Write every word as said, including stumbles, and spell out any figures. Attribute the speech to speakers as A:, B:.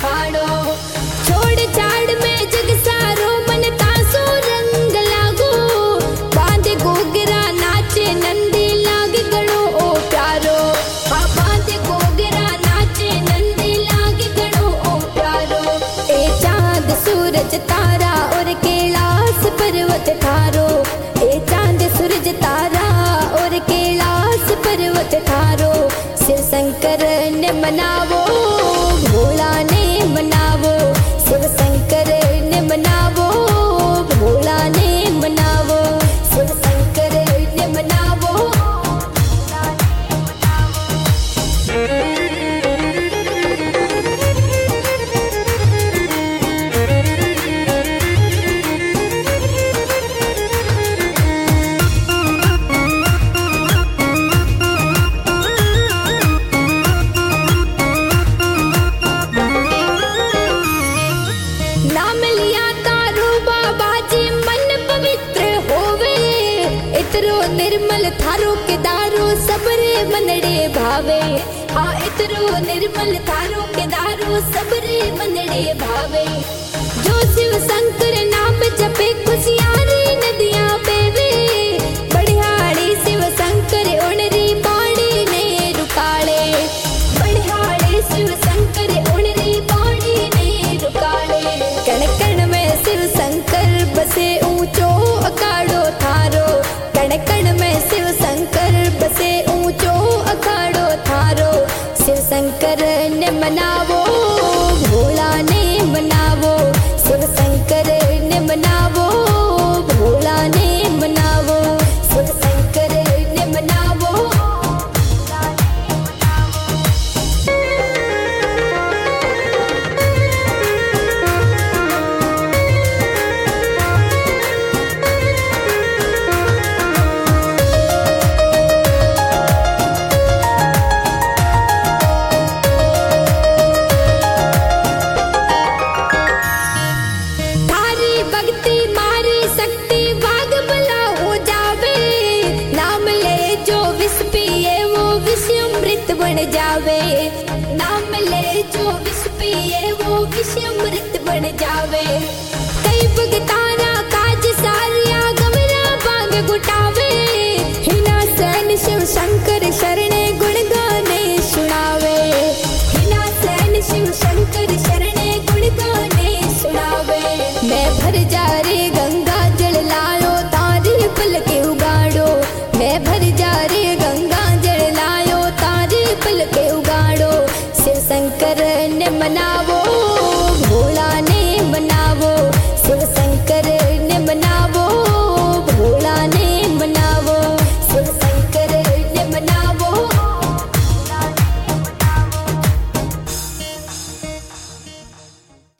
A: फाड़ो। छोड़ छाड़ में जग सारो मन तासो रंग लागो, बांधे गोगरा नाचे नंदी लागे गणो ओ प्यारो। हाँ बांधे गोगरा नाचे नंदी लागे गणो ओ प्यारो। ए चांद सूरज तारा और कैलाश पर्वत थारो, ए चांद सूरज तारा और कैलाश पर्वत थारो। शिव शंकर ने मनावो, भोला ने मनावो, शिव शंकर ने मनावो, भोला ने मनावो, शिव शंकर ने मनावो, भोला ने मनावो। नाम लिया तारो बाबा जी मन पवित्र होवे, इतरो निर्मल थारो के दारो सबरे मनड़े भावे। हाँ इतरो निर्मल थारो के दारो सबरे मनड़े भावे। जो शिव शंकर नाम जपे खुशियारी नदियां बेवे, बढ़ियाड़ी शिव शंकर उनरी बाणी ने रुकाले, बढ़ियाड़ी शिव शंकर उनरी बाणी ने रुकाले। कण कण में शिव शंकर बसे ऊंचो अखाड़ो थारो, कण कण में शिव शंकर बसे ऊंचो अखाड़ो थारो। शिव शंकर ने मनावो, भोला ने मनावो, शिव शंकर ने मनावो, भोला ने मनावो, शिव शंकर ने मनावो, भोला ने मनावो। थारी भक्ति मारी शक्ति भाग भला हो जावे, नाम ले जो विष पिए वो विष अमृत बन जावे। नाम ले जो विष पिए वो विष अमृत बन जावे। कई भगताना काज सारिया गमरा बांग गुटावे, हिना सैन शिव शंकर शरणे गुण गाने सुनावे। हिना सैन शिव शंकर शरणे गुण गाने सुनावे। मैं भर जा रे गंगा जल लायो तारी पलके उगाड़ो, मैं भर जा रे गंगा जल लायो तारी पलके उगाड़ो। शिव शंकर ने मनावो,